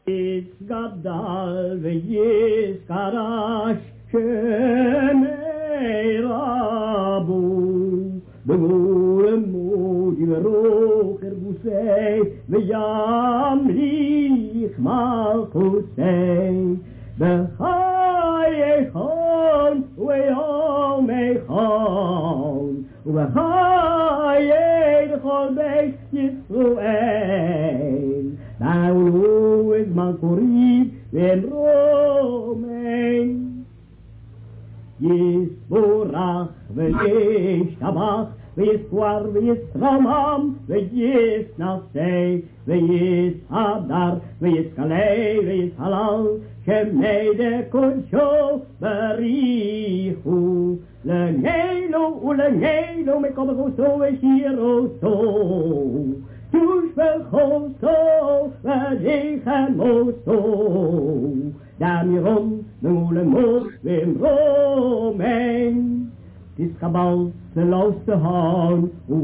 גדל וישכרש שמי רבו בגולמו יברוך ארגוסי וימליך מלכוסי בחייכון ויומייכון ובחיי לכל בית ישראל נעלו את זמן קוריב ואמרומן יסבורך וישתבח ויספואר ויסרמם ויסנסי ויסהדר ויסקלי ויסהלל שמי דקודשו בריחו לנגנו ולנגנו מקום בחוסו ושירותו תושבחותו ודיחמותו דמירום ולמות ואמרומן תסקבל סלוסתהון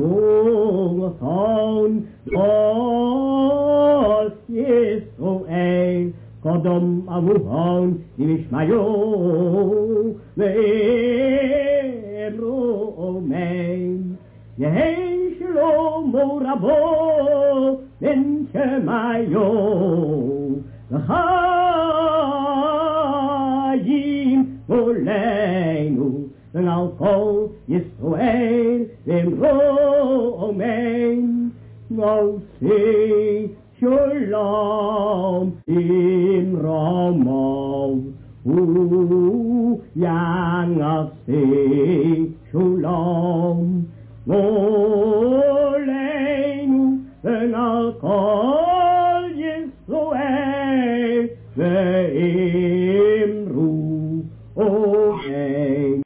ובורחון עוז ישראל קודם אבוהון ישמעו ואמרומן יהי שלום רבו בן שמעו וחיים מולנו ועל כל ישראל ואמרומן נעשה שלום עם רמו ויעשה שלום מולנו ועל כל ישראל